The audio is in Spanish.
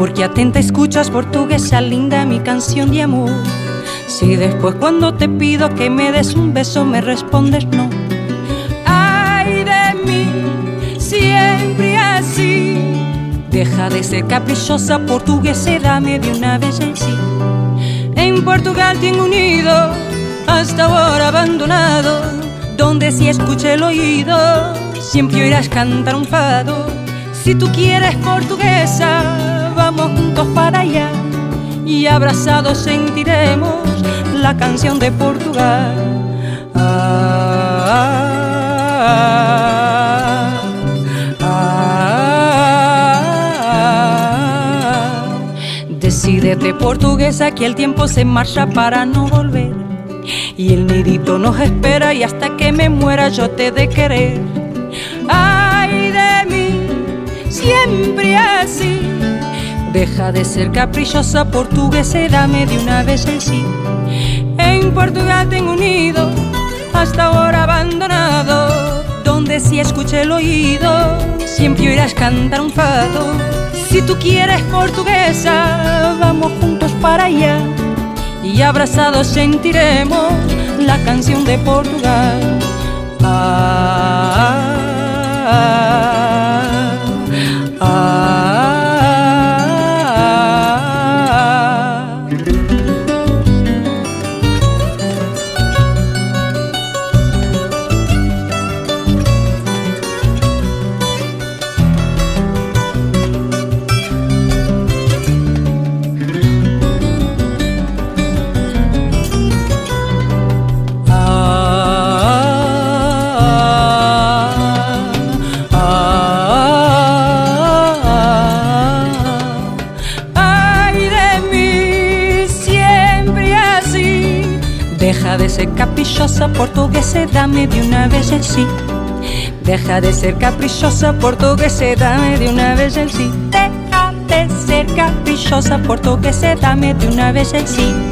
Porque atenta escuchas portuguesa linda mi canción de amor. Si después cuando te pido que me des un beso me respondes no. Ay de mí, siempre así. Deja de ser caprichosa portuguesa, dame de una vez el sí. En Portugal tengo un nido, hasta ahora abandonado, donde si escuché el oído siempre oirás cantar un fado. Si tú quieres portuguesa, vamos juntos para allá y abrazados sentiremos la canción de Portugal. Decídete portuguesa que el tiempo se marcha para no volver y el nidito nos espera y hasta que me muera yo te he de querer. Ay de mí, siempre así. Deja de ser caprichosa portuguesa y dame de una vez el sí. En Portugal tengo un nido, hasta ahora abandonado, donde si escuché el oído siempre oirás cantar un fado. Si tú quieres portuguesa, vamos juntos para allá y abrazados sentiremos la canción de Portugal. Deja de ser caprichosa portuguesa, dame de una vez el sí. Deja de ser caprichosa portuguesa, dame de una vez el sí. Deja de ser caprichosa portuguesa, dame de una vez el sí.